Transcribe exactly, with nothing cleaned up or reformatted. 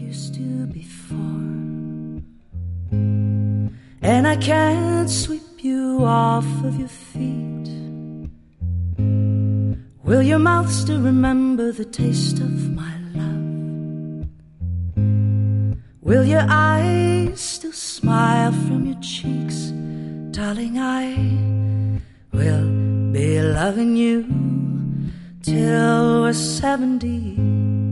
used to before. And I can't sweep you off of your feet. Will your mouth still remember the taste of my love? Will your eyes still smile from your cheeks? Darling, I will be loving you till we're seventy.